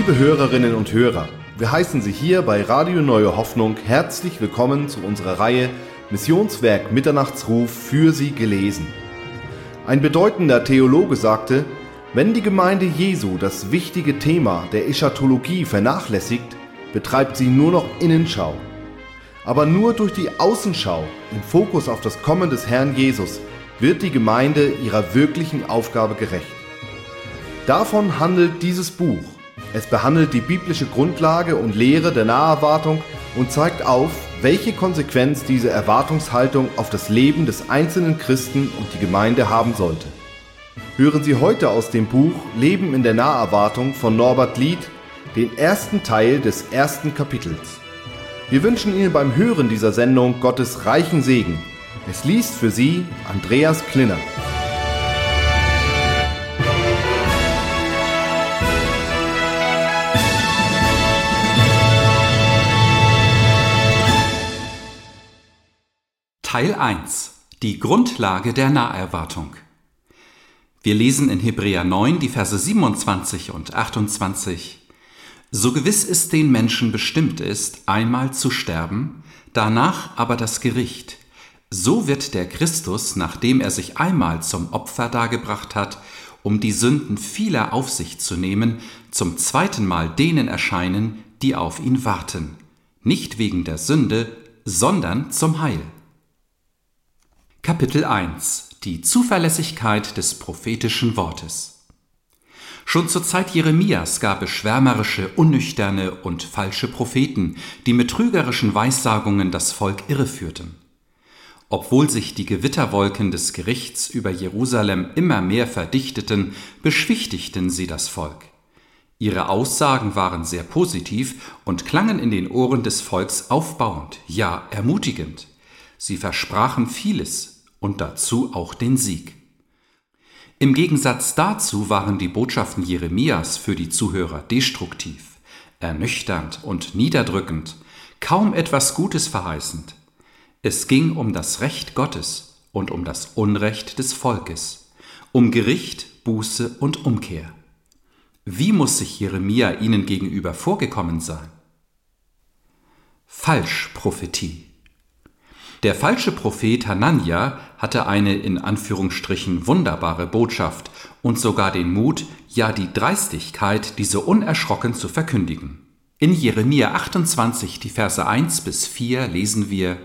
Liebe Hörerinnen und Hörer, wir heißen Sie hier bei Radio Neue Hoffnung herzlich willkommen zu unserer Reihe Missionswerk Mitternachtsruf für Sie gelesen. Ein bedeutender Theologe sagte, wenn die Gemeinde Jesu das wichtige Thema der Eschatologie vernachlässigt, betreibt sie nur noch Innenschau. Aber nur durch die Außenschau im Fokus auf das Kommen des Herrn Jesus wird die Gemeinde ihrer wirklichen Aufgabe gerecht. Davon handelt dieses Buch. Es behandelt die biblische Grundlage und Lehre der Naherwartung und zeigt auf, welche Konsequenz diese Erwartungshaltung auf das Leben des einzelnen Christen und die Gemeinde haben sollte. Hören Sie heute aus dem Buch Leben in der Naherwartung von Norbert Lied den ersten Teil des ersten Kapitels. Wir wünschen Ihnen beim Hören dieser Sendung Gottes reichen Segen. Es liest für Sie Andreas Klinner. Teil 1. Die Grundlage der Naherwartung. Wir lesen in Hebräer 9 die Verse 27 und 28. So gewiss es den Menschen bestimmt ist, einmal zu sterben, danach aber das Gericht. So wird der Christus, nachdem er sich einmal zum Opfer dargebracht hat, um die Sünden vieler auf sich zu nehmen, zum zweiten Mal denen erscheinen, die auf ihn warten. Nicht wegen der Sünde, sondern zum Heil. Kapitel 1. Die Zuverlässigkeit des prophetischen Wortes. Schon zur Zeit Jeremias gab es schwärmerische, unnüchterne und falsche Propheten, die mit trügerischen Weissagungen das Volk irreführten. Obwohl sich die Gewitterwolken des Gerichts über Jerusalem immer mehr verdichteten, beschwichtigten sie das Volk. Ihre Aussagen waren sehr positiv und klangen in den Ohren des Volks aufbauend, ja ermutigend. Sie versprachen vieles und dazu auch den Sieg. Im Gegensatz dazu waren die Botschaften Jeremias für die Zuhörer destruktiv, ernüchternd und niederdrückend, kaum etwas Gutes verheißend. Es ging um das Recht Gottes und um das Unrecht des Volkes, um Gericht, Buße und Umkehr. Wie muss sich Jeremia ihnen gegenüber vorgekommen sein? Falschprophetie. Der falsche Prophet Hanania hatte eine in Anführungsstrichen wunderbare Botschaft und sogar den Mut, ja die Dreistigkeit, diese unerschrocken zu verkündigen. In Jeremia 28, die Verse 1 bis 4 lesen wir: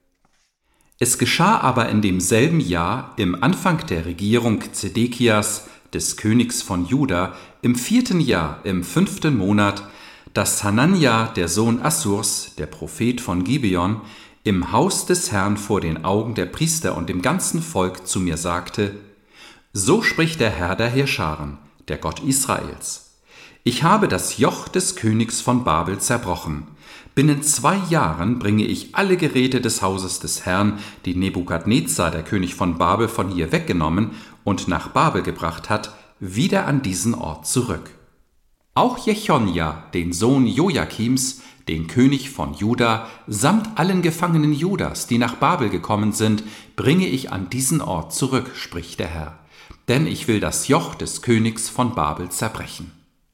Es geschah aber in demselben Jahr, im Anfang der Regierung Zedekias, des Königs von Juda, im 4. Jahr, im 5. Monat, dass Hanania, der Sohn Assurs, der Prophet von Gibeon, im Haus des Herrn vor den Augen der Priester und dem ganzen Volk zu mir sagte: So spricht der Herr der Heerscharen, der Gott Israels. Ich habe das Joch des Königs von Babel zerbrochen. Binnen 2 Jahren bringe ich alle Geräte des Hauses des Herrn, die Nebukadnezar, der König von Babel, von hier weggenommen und nach Babel gebracht hat, wieder an diesen Ort zurück. Auch Jechonja, den Sohn Joachims, den König von Juda, samt allen Gefangenen Judas, die nach Babel gekommen sind, bringe ich an diesen Ort zurück, spricht der Herr, denn ich will das Joch des Königs von Babel zerbrechen.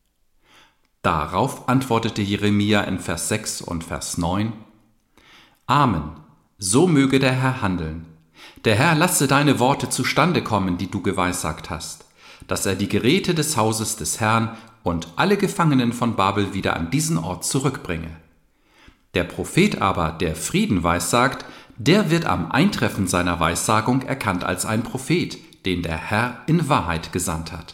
Darauf antwortete Jeremia in Vers 6 und Vers 9: Amen, so möge der Herr handeln. Der Herr lasse deine Worte zustande kommen, die du geweissagt hast, dass er die Geräte des Hauses des Herrn und alle Gefangenen von Babel wieder an diesen Ort zurückbringe. Der Prophet aber, der Frieden weissagt, der wird am Eintreffen seiner Weissagung erkannt als ein Prophet, den der Herr in Wahrheit gesandt hat.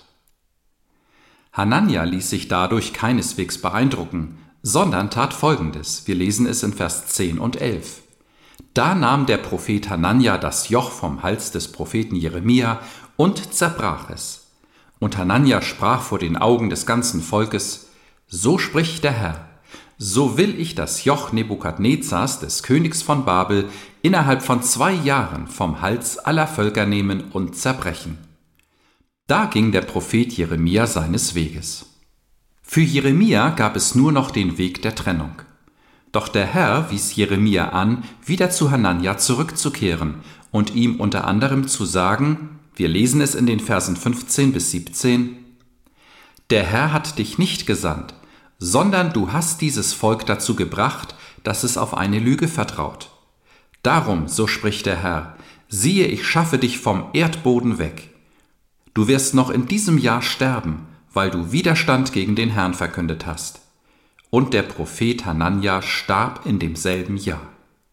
Hanania ließ sich dadurch keineswegs beeindrucken, sondern tat Folgendes. Wir lesen es in Vers 10 und 11. Da nahm der Prophet Hanania das Joch vom Hals des Propheten Jeremia und zerbrach es. Und Hanania sprach vor den Augen des ganzen Volkes: So spricht der Herr, so will ich das Joch Nebukadnezars, des Königs von Babel, innerhalb von 2 Jahren vom Hals aller Völker nehmen und zerbrechen. Da ging der Prophet Jeremia seines Weges. Für Jeremia gab es nur noch den Weg der Trennung. Doch der Herr wies Jeremia an, wieder zu Hanania zurückzukehren und ihm unter anderem zu sagen, wir lesen es in den Versen 15 bis 17, Der Herr hat dich nicht gesandt, sondern du hast dieses Volk dazu gebracht, dass es auf eine Lüge vertraut. Darum, so spricht der Herr, siehe, ich schaffe dich vom Erdboden weg. Du wirst noch in diesem Jahr sterben, weil du Widerstand gegen den Herrn verkündet hast. Und der Prophet Hananja starb in demselben Jahr.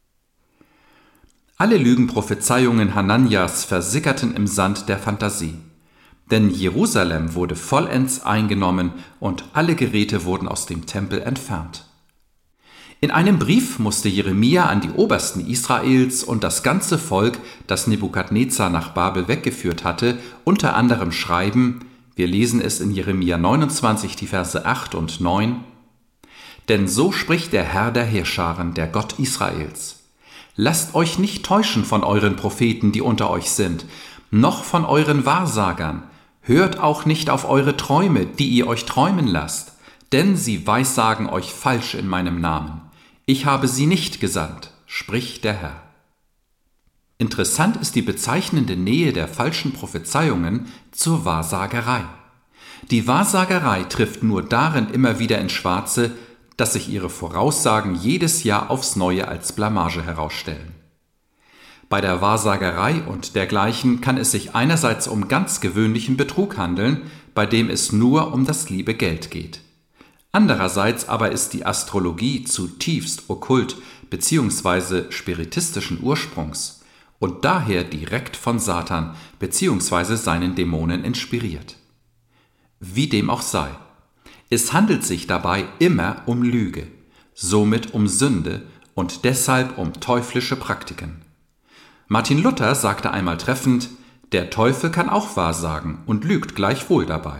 Alle Lügenprophezeiungen Hananjas versickerten im Sand der Fantasie. Denn Jerusalem wurde vollends eingenommen und alle Geräte wurden aus dem Tempel entfernt. In einem Brief musste Jeremia an die Obersten Israels und das ganze Volk, das Nebukadnezar nach Babel weggeführt hatte, unter anderem schreiben, wir lesen es in Jeremia 29, die Verse 8 und 9, denn so spricht der Herr der Heerscharen, der Gott Israels. Lasst euch nicht täuschen von euren Propheten, die unter euch sind, noch von euren Wahrsagern. Hört auch nicht auf eure Träume, die ihr euch träumen lasst, denn sie weissagen euch falsch in meinem Namen. Ich habe sie nicht gesandt, spricht der Herr. Interessant ist die bezeichnende Nähe der falschen Prophezeiungen zur Wahrsagerei. Die Wahrsagerei trifft nur darin immer wieder ins Schwarze, dass sich ihre Voraussagen jedes Jahr aufs Neue als Blamage herausstellen. Bei der Wahrsagerei und dergleichen kann es sich einerseits um ganz gewöhnlichen Betrug handeln, bei dem es nur um das liebe Geld geht. Andererseits aber ist die Astrologie zutiefst okkult bzw. spiritistischen Ursprungs und daher direkt von Satan bzw. seinen Dämonen inspiriert. Wie dem auch sei. Es handelt sich dabei immer um Lüge, somit um Sünde und deshalb um teuflische Praktiken. Martin Luther sagte einmal treffend, der Teufel kann auch wahrsagen und lügt gleichwohl dabei.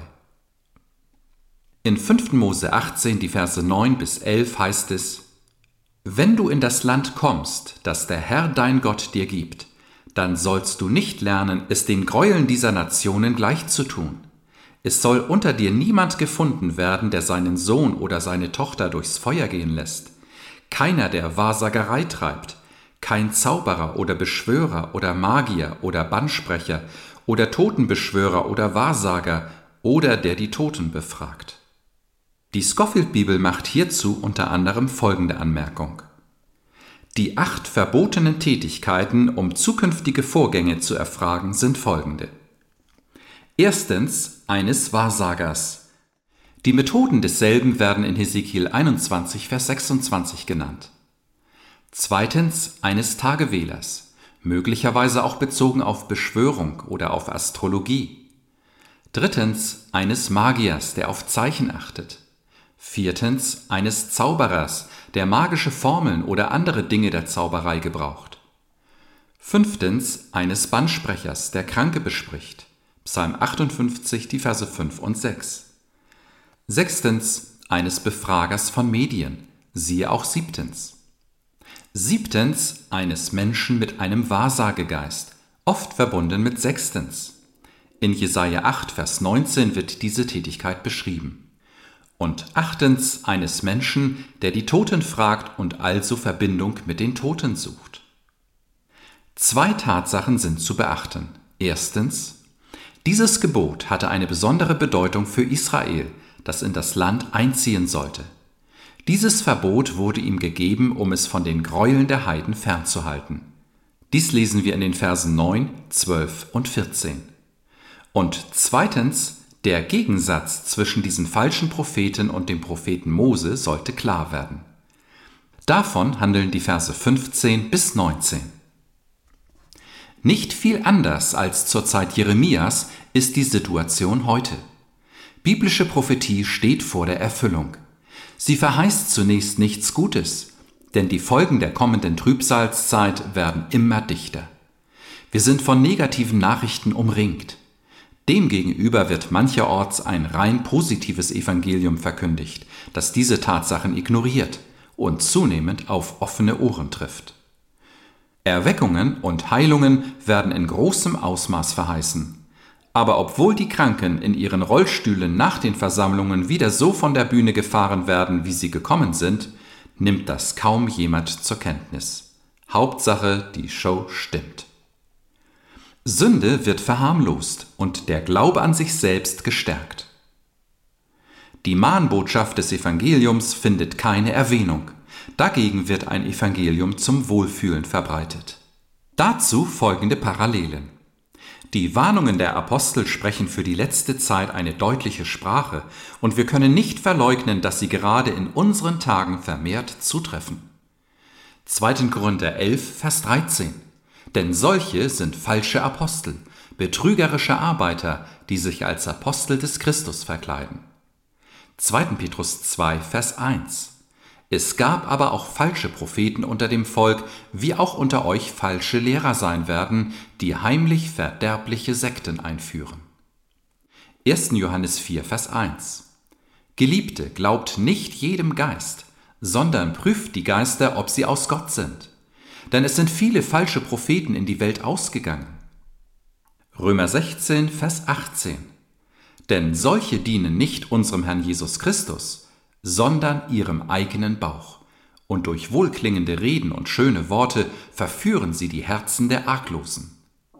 In 5. Mose 18, die Verse 9 bis 11 heißt es, wenn du in das Land kommst, das der Herr dein Gott dir gibt, dann sollst du nicht lernen, es den Gräueln dieser Nationen gleichzutun. Es soll unter dir niemand gefunden werden, der seinen Sohn oder seine Tochter durchs Feuer gehen lässt. Keiner, der Wahrsagerei treibt, kein Zauberer oder Beschwörer oder Magier oder Bannsprecher oder Totenbeschwörer oder Wahrsager oder der die Toten befragt. Die Scofield-Bibel macht hierzu unter anderem folgende Anmerkung. Die 8 verbotenen Tätigkeiten, um zukünftige Vorgänge zu erfragen, sind folgende. Erstens, eines Wahrsagers. Die Methoden desselben werden in Hesekiel 21, Vers 26 genannt. Zweitens, eines Tagewählers, möglicherweise auch bezogen auf Beschwörung oder auf Astrologie. Drittens, eines Magiers, der auf Zeichen achtet. Viertens, eines Zauberers, der magische Formeln oder andere Dinge der Zauberei gebraucht. Fünftens, eines Bannsprechers, der Kranke bespricht. Psalm 58, die Verse 5 und 6. Sechstens, eines Befragers von Medien. Siehe auch siebtens. Siebtens, eines Menschen mit einem Wahrsagegeist, oft verbunden mit sechstens. In Jesaja 8, Vers 19 wird diese Tätigkeit beschrieben. Und achtens, eines Menschen, der die Toten fragt und also Verbindung mit den Toten sucht. 2 Tatsachen sind zu beachten. Erstens, dieses Gebot hatte eine besondere Bedeutung für Israel, das in das Land einziehen sollte. Dieses Verbot wurde ihm gegeben, um es von den Gräueln der Heiden fernzuhalten. Dies lesen wir in den Versen 9, 12 und 14. Und zweitens, der Gegensatz zwischen diesen falschen Propheten und dem Propheten Mose sollte klar werden. Davon handeln die Verse 15 bis 19. Nicht viel anders als zur Zeit Jeremias ist die Situation heute. Biblische Prophetie steht vor der Erfüllung. Sie verheißt zunächst nichts Gutes, denn die Folgen der kommenden Trübsalzeit werden immer dichter. Wir sind von negativen Nachrichten umringt. Demgegenüber wird mancherorts ein rein positives Evangelium verkündigt, das diese Tatsachen ignoriert und zunehmend auf offene Ohren trifft. Erweckungen und Heilungen werden in großem Ausmaß verheißen. Aber obwohl die Kranken in ihren Rollstühlen nach den Versammlungen wieder so von der Bühne gefahren werden, wie sie gekommen sind, nimmt das kaum jemand zur Kenntnis. Hauptsache, die Show stimmt. Sünde wird verharmlost und der Glaube an sich selbst gestärkt. Die Mahnbotschaft des Evangeliums findet keine Erwähnung. Dagegen wird ein Evangelium zum Wohlfühlen verbreitet. Dazu folgende Parallelen. Die Warnungen der Apostel sprechen für die letzte Zeit eine deutliche Sprache und wir können nicht verleugnen, dass sie gerade in unseren Tagen vermehrt zutreffen. 2. Korinther 11, Vers 13. Denn solche sind falsche Apostel, betrügerische Arbeiter, die sich als Apostel des Christus verkleiden. 2. Petrus 2, Vers 1. Es gab aber auch falsche Propheten unter dem Volk, wie auch unter euch falsche Lehrer sein werden, die heimlich verderbliche Sekten einführen. 1. Johannes 4, Vers 1. Geliebte, glaubt nicht jedem Geist, sondern prüft die Geister, ob sie aus Gott sind. Denn es sind viele falsche Propheten in die Welt ausgegangen. Römer 16, Vers 18. Denn solche dienen nicht unserem Herrn Jesus Christus, sondern ihrem eigenen Bauch. Und durch wohlklingende Reden und schöne Worte verführen sie die Herzen der Arglosen.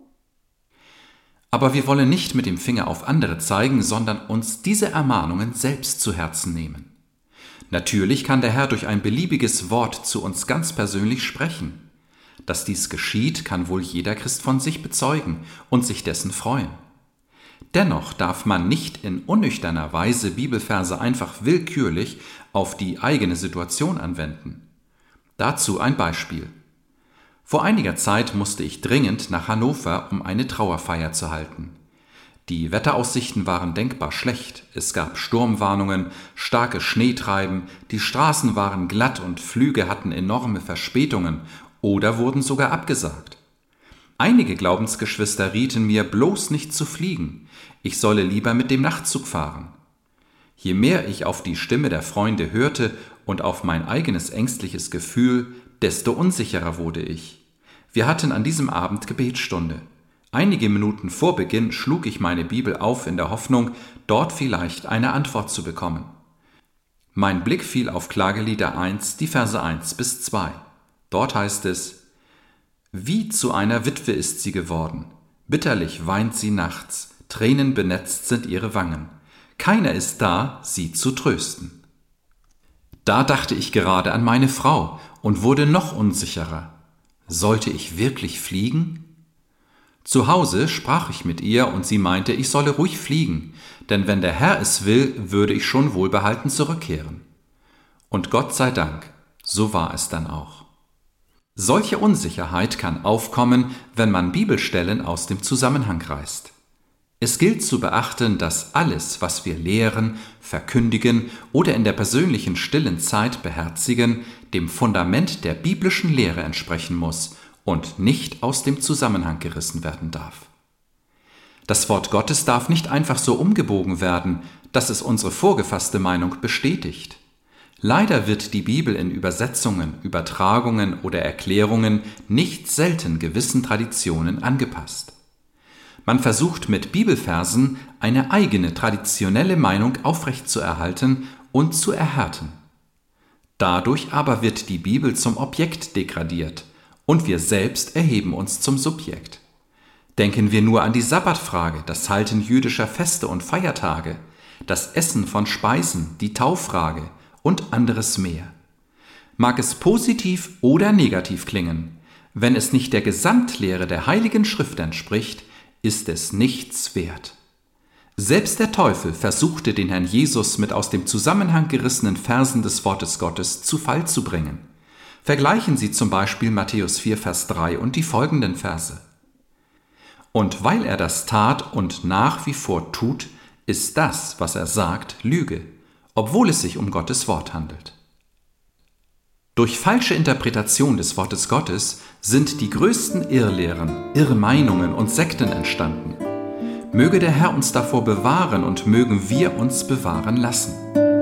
Aber wir wollen nicht mit dem Finger auf andere zeigen, sondern uns diese Ermahnungen selbst zu Herzen nehmen. Natürlich kann der Herr durch ein beliebiges Wort zu uns ganz persönlich sprechen. Dass dies geschieht, kann wohl jeder Christ von sich bezeugen und sich dessen freuen. Dennoch darf man nicht in unnüchterner Weise Bibelverse einfach willkürlich auf die eigene Situation anwenden. Dazu ein Beispiel. Vor einiger Zeit musste ich dringend nach Hannover, um eine Trauerfeier zu halten. Die Wetteraussichten waren denkbar schlecht. Es gab Sturmwarnungen, starke Schneetreiben, die Straßen waren glatt und Flüge hatten enorme Verspätungen oder wurden sogar abgesagt. Einige Glaubensgeschwister rieten mir, bloß nicht zu fliegen. Ich solle lieber mit dem Nachtzug fahren. Je mehr ich auf die Stimme der Freunde hörte und auf mein eigenes ängstliches Gefühl, desto unsicherer wurde ich. Wir hatten an diesem Abend Gebetsstunde. Einige Minuten vor Beginn schlug ich meine Bibel auf in der Hoffnung, dort vielleicht eine Antwort zu bekommen. Mein Blick fiel auf Klagelieder 1, die Verse 1 bis 2. Dort heißt es: Wie zu einer Witwe ist sie geworden, bitterlich weint sie nachts, tränenbenetzt sind ihre Wangen. Keiner ist da, sie zu trösten. Da dachte ich gerade an meine Frau und wurde noch unsicherer. Sollte ich wirklich fliegen? Zu Hause sprach ich mit ihr und sie meinte, ich solle ruhig fliegen, denn wenn der Herr es will, würde ich schon wohlbehalten zurückkehren. Und Gott sei Dank, so war es dann auch. Solche Unsicherheit kann aufkommen, wenn man Bibelstellen aus dem Zusammenhang reißt. Es gilt zu beachten, dass alles, was wir lehren, verkündigen oder in der persönlichen stillen Zeit beherzigen, dem Fundament der biblischen Lehre entsprechen muss und nicht aus dem Zusammenhang gerissen werden darf. Das Wort Gottes darf nicht einfach so umgebogen werden, dass es unsere vorgefasste Meinung bestätigt. Leider wird die Bibel in Übersetzungen, Übertragungen oder Erklärungen nicht selten gewissen Traditionen angepasst. Man versucht mit Bibelversen eine eigene traditionelle Meinung aufrechtzuerhalten und zu erhärten. Dadurch aber wird die Bibel zum Objekt degradiert und wir selbst erheben uns zum Subjekt. Denken wir nur an die Sabbatfrage, das Halten jüdischer Feste und Feiertage, das Essen von Speisen, die Tauffrage und anderes mehr. Mag es positiv oder negativ klingen, wenn es nicht der Gesamtlehre der Heiligen Schrift entspricht, ist es nichts wert. Selbst der Teufel versuchte den Herrn Jesus mit aus dem Zusammenhang gerissenen Versen des Wortes Gottes zu Fall zu bringen. Vergleichen Sie zum Beispiel Matthäus 4, Vers 3 und die folgenden Verse. Und weil er das tat und nach wie vor tut, ist das, was er sagt, Lüge, obwohl es sich um Gottes Wort handelt. Durch falsche Interpretation des Wortes Gottes sind die größten Irrlehren, Irrmeinungen und Sekten entstanden. Möge der Herr uns davor bewahren und mögen wir uns bewahren lassen.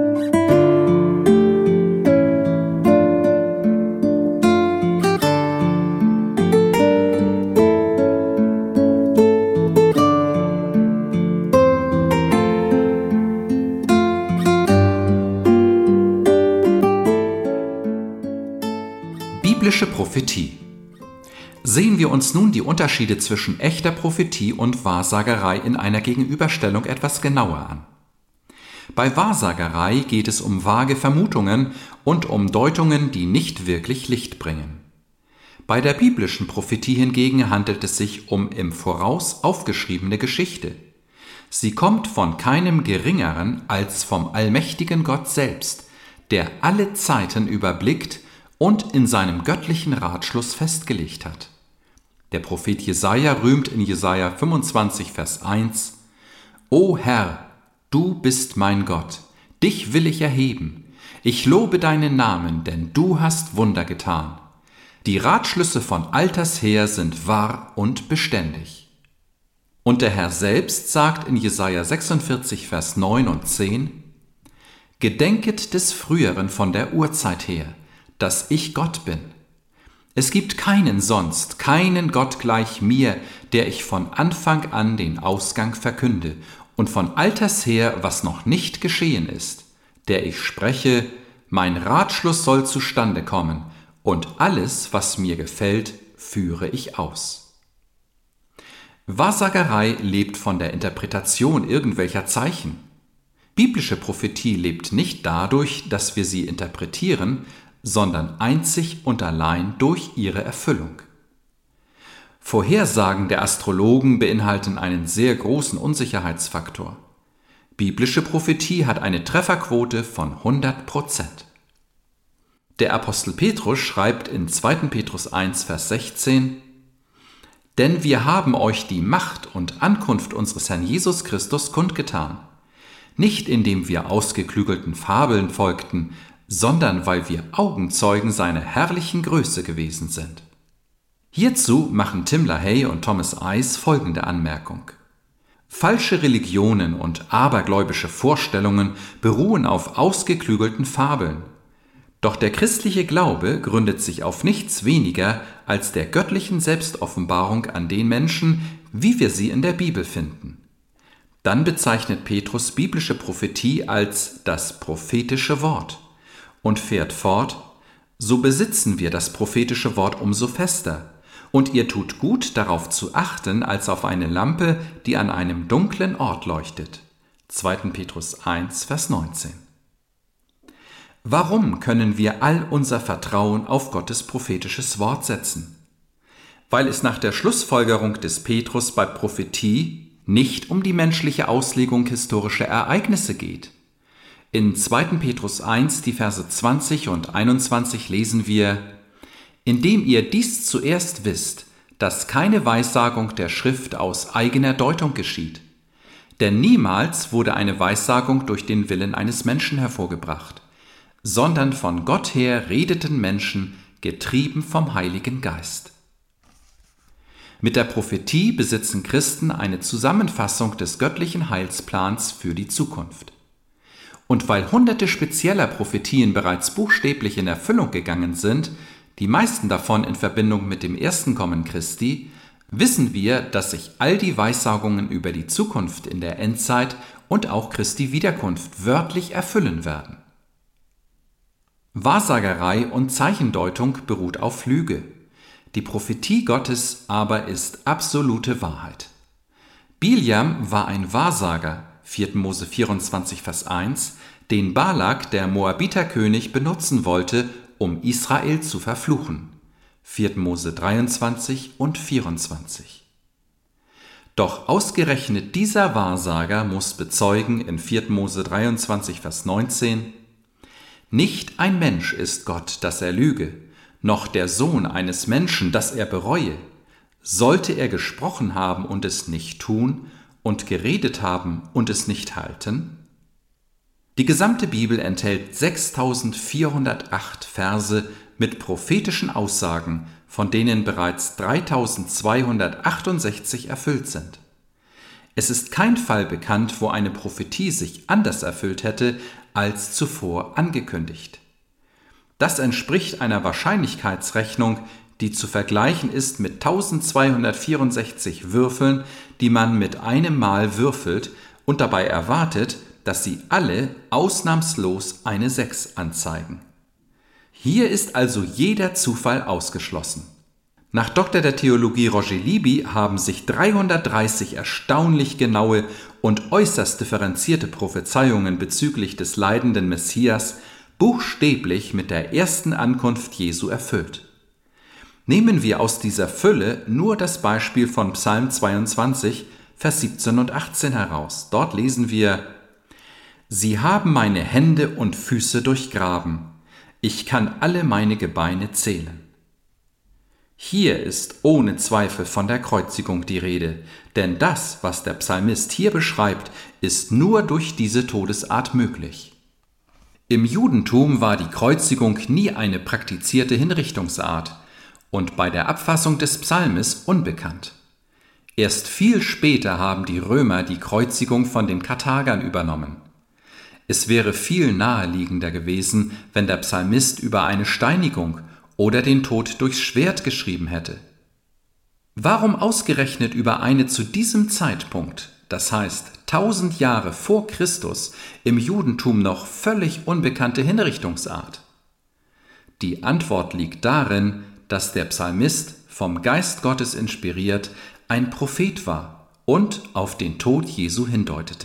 Biblische Prophetie. Sehen wir uns nun die Unterschiede zwischen echter Prophetie und Wahrsagerei in einer Gegenüberstellung etwas genauer an. Bei Wahrsagerei geht es um vage Vermutungen und um Deutungen, die nicht wirklich Licht bringen. Bei der biblischen Prophetie hingegen handelt es sich um im Voraus aufgeschriebene Geschichte. Sie kommt von keinem Geringeren als vom allmächtigen Gott selbst, der alle Zeiten überblickt und in seinem göttlichen Ratschluss festgelegt hat. Der Prophet Jesaja rühmt in Jesaja 25, Vers 1: O Herr, du bist mein Gott, dich will ich erheben. Ich lobe deinen Namen, denn du hast Wunder getan. Die Ratschlüsse von alters her sind wahr und beständig. Und der Herr selbst sagt in Jesaja 46, Vers 9 und 10: Gedenket des Früheren von der Urzeit her, dass ich Gott bin. Es gibt keinen sonst, keinen Gott gleich mir, der ich von Anfang an den Ausgang verkünde und von alters her, was noch nicht geschehen ist, der ich spreche, mein Ratschluss soll zustande kommen und alles, was mir gefällt, führe ich aus. Wahrsagerei lebt von der Interpretation irgendwelcher Zeichen. Biblische Prophetie lebt nicht dadurch, dass wir sie interpretieren, sondern einzig und allein durch ihre Erfüllung. Vorhersagen der Astrologen beinhalten einen sehr großen Unsicherheitsfaktor. Biblische Prophetie hat eine Trefferquote von 100%. Der Apostel Petrus schreibt in 2. Petrus 1, Vers 16: Denn wir haben euch die Macht und Ankunft unseres Herrn Jesus Christus kundgetan, nicht indem wir ausgeklügelten Fabeln folgten, sondern weil wir Augenzeugen seiner herrlichen Größe gewesen sind. Hierzu machen Tim LaHaye und Thomas Ice folgende Anmerkung: Falsche Religionen und abergläubische Vorstellungen beruhen auf ausgeklügelten Fabeln. Doch der christliche Glaube gründet sich auf nichts weniger als der göttlichen Selbstoffenbarung an den Menschen, wie wir sie in der Bibel finden. Dann bezeichnet Petrus biblische Prophetie als das prophetische Wort und fährt fort: So besitzen wir das prophetische Wort umso fester, und ihr tut gut, darauf zu achten, als auf eine Lampe, die an einem dunklen Ort leuchtet. 2. Petrus 1, Vers 19. Warum können wir all unser Vertrauen auf Gottes prophetisches Wort setzen? Weil es nach der Schlussfolgerung des Petrus bei Prophetie nicht um die menschliche Auslegung historischer Ereignisse geht. In 2. Petrus 1, die Verse 20 und 21 lesen wir: Indem ihr dies zuerst wisst, dass keine Weissagung der Schrift aus eigener Deutung geschieht. Denn niemals wurde eine Weissagung durch den Willen eines Menschen hervorgebracht, sondern von Gott her redeten Menschen, getrieben vom Heiligen Geist. Mit der Prophetie besitzen Christen eine Zusammenfassung des göttlichen Heilsplans für die Zukunft. Und weil hunderte spezieller Prophetien bereits buchstäblich in Erfüllung gegangen sind, die meisten davon in Verbindung mit dem ersten Kommen Christi, wissen wir, dass sich all die Weissagungen über die Zukunft in der Endzeit und auch Christi Wiederkunft wörtlich erfüllen werden. Wahrsagerei und Zeichendeutung beruht auf Lüge. Die Prophetie Gottes aber ist absolute Wahrheit. Biljam war ein Wahrsager, 4. Mose 24, Vers 1, den Balak, der Moabiterkönig, benutzen wollte, um Israel zu verfluchen. 4. Mose 23 und 24. Doch ausgerechnet dieser Wahrsager muss bezeugen in 4. Mose 23, Vers 19: Nicht ein Mensch ist Gott, dass er lüge, noch der Sohn eines Menschen, dass er bereue. Sollte er gesprochen haben und es nicht tun und geredet haben und es nicht halten? Die gesamte Bibel enthält 6408 Verse mit prophetischen Aussagen, von denen bereits 3268 erfüllt sind. Es ist kein Fall bekannt, wo eine Prophetie sich anders erfüllt hätte als zuvor angekündigt. Das entspricht einer Wahrscheinlichkeitsrechnung, die zu vergleichen ist mit 1264 Würfeln, die man mit einem Mal würfelt und dabei erwartet, dass sie alle ausnahmslos eine 6 anzeigen. Hier ist also jeder Zufall ausgeschlossen. Nach Dr. der Theologie Roger Libby haben sich 330 erstaunlich genaue und äußerst differenzierte Prophezeiungen bezüglich des leidenden Messias buchstäblich mit der ersten Ankunft Jesu erfüllt. Nehmen wir aus dieser Fülle nur das Beispiel von Psalm 22, Vers 17 und 18 heraus. Dort lesen wir: Sie haben meine Hände und Füße durchgraben. Ich kann alle meine Gebeine zählen. Hier ist ohne Zweifel von der Kreuzigung die Rede, denn das, was der Psalmist hier beschreibt, ist nur durch diese Todesart möglich. Im Judentum war die Kreuzigung nie eine praktizierte Hinrichtungsart und bei der Abfassung des Psalmes unbekannt. Erst viel später haben die Römer die Kreuzigung von den Karthagern übernommen. Es wäre viel naheliegender gewesen, wenn der Psalmist über eine Steinigung oder den Tod durchs Schwert geschrieben hätte. Warum ausgerechnet über eine zu diesem Zeitpunkt, das heißt 1000 Jahre vor Christus, im Judentum noch völlig unbekannte Hinrichtungsart? Die Antwort liegt darin, dass der Psalmist, vom Geist Gottes inspiriert, ein Prophet war und auf den Tod Jesu hindeutete.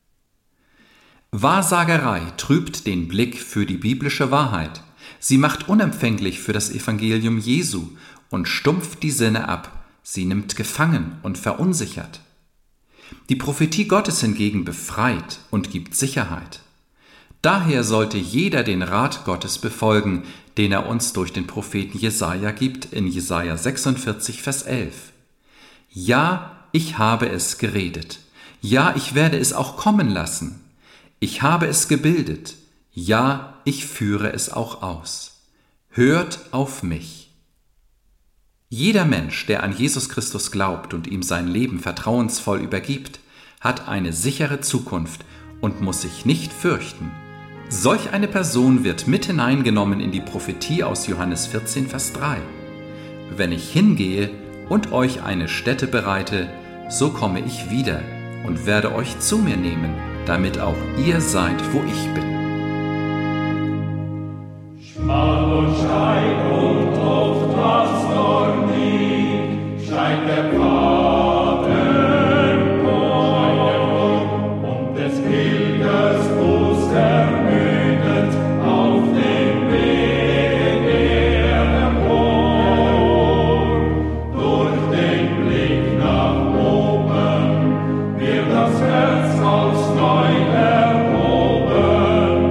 Wahrsagerei trübt den Blick für die biblische Wahrheit. Sie macht unempfänglich für das Evangelium Jesu und stumpft die Sinne ab. Sie nimmt gefangen und verunsichert. Die Prophetie Gottes hingegen befreit und gibt Sicherheit. Daher sollte jeder den Rat Gottes befolgen, den er uns durch den Propheten Jesaja gibt in Jesaja 46, Vers 11. Ja, ich habe es geredet. Ja, ich werde es auch kommen lassen. Ich habe es gebildet. Ja, ich führe es auch aus. Hört auf mich. Jeder Mensch, der an Jesus Christus glaubt und ihm sein Leben vertrauensvoll übergibt, hat eine sichere Zukunft und muss sich nicht fürchten. Solch eine Person wird mit hineingenommen in die Prophetie aus Johannes 14, Vers 3. Wenn ich hingehe und euch eine Stätte bereite, so komme ich wieder und werde euch zu mir nehmen, damit auch ihr seid, wo ich bin. Schmal und steil und oft das Dornweg steigt der Patenburg und des Pilgers Fuß ermüdet auf dem Weg empor. Durch den Blick nach oben wird das Herz aufs Neu erhoben.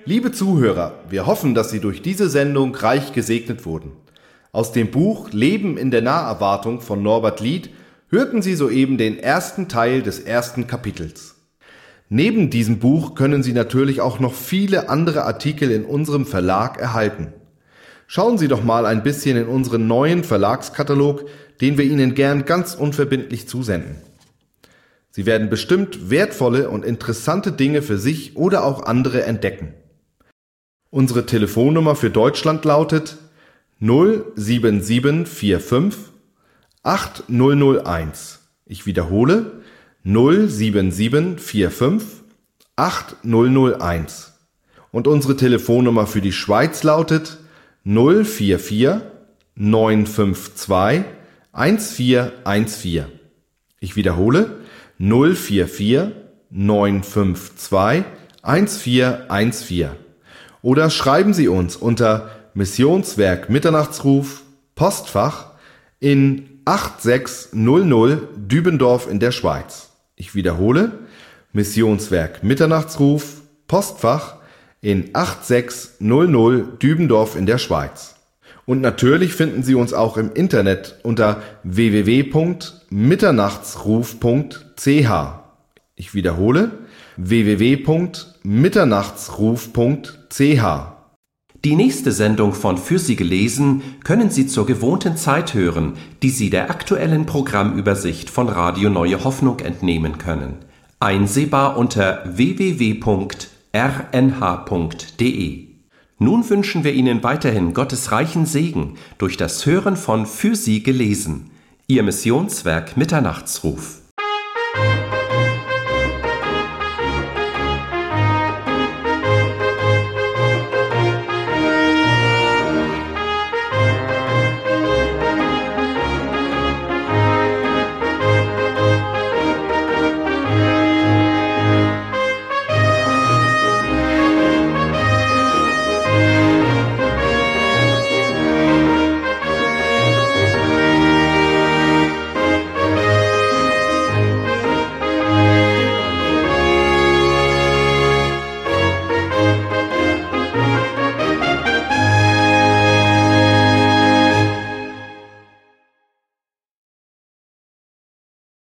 Liebe Zuhörer, wir hoffen, dass Sie durch diese Sendung reich gesegnet wurden. Aus dem Buch Leben in der Naherwartung von Norbert Lied hörten Sie soeben den ersten Teil des ersten Kapitels. Neben diesem Buch können Sie natürlich auch noch viele andere Artikel in unserem Verlag erhalten. Schauen Sie doch mal ein bisschen in unseren neuen Verlagskatalog, den wir Ihnen gern ganz unverbindlich zusenden. Sie werden bestimmt wertvolle und interessante Dinge für sich oder auch andere entdecken. Unsere Telefonnummer für Deutschland lautet 07745 8001. Ich wiederhole 07745 8001. Und unsere Telefonnummer für die Schweiz lautet 044 952 1414. Ich wiederhole 044 952 1414. Oder schreiben Sie uns unter Missionswerk Mitternachtsruf, Postfach in 8600 Dübendorf in der Schweiz. Ich wiederhole Missionswerk Mitternachtsruf, Postfach in 8600 Dübendorf in der Schweiz. Und natürlich finden Sie uns auch im Internet unter www.mitternachtsruf.ch. Ich wiederhole www.mitternachtsruf.ch. Die nächste Sendung von Für Sie gelesen können Sie zur gewohnten Zeit hören, die Sie der aktuellen Programmübersicht von Radio Neue Hoffnung entnehmen können. Einsehbar unter www.rnh.de. Nun wünschen wir Ihnen weiterhin Gottes reichen Segen durch das Hören von Für Sie gelesen. Ihr Missionswerk Mitternachtsruf.